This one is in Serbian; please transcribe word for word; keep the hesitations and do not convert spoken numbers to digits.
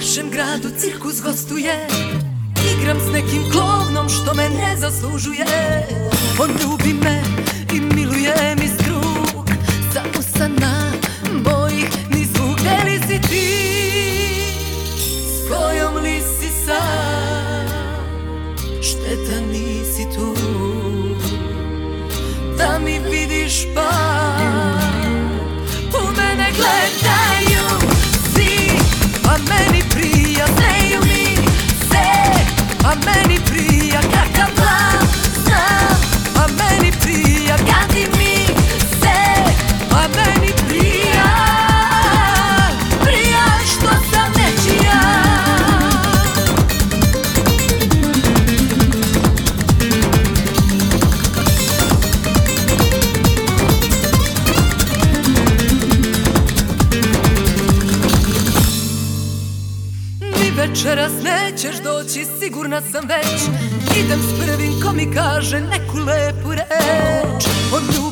našem gradu cirkus gostuje. Igram s nekim klovnom što me ne zaslužuje. On ljubi me i miluje mi struk. Samo sana mojih ni zvuk. Gde li si ti? S kojom li si sad? Šteta nisi tu da mi vidiš pad. U mene gledaju svi, a meni prija. Sneju mi se, a meni prija. Kakav plan znam, a meni prija. Gadi mi se, a meni prija. Prija što sam nečija. Večeras nećeš doći, sigurna sam već. Idem s prvim ko mi kaže neku lepu reč. On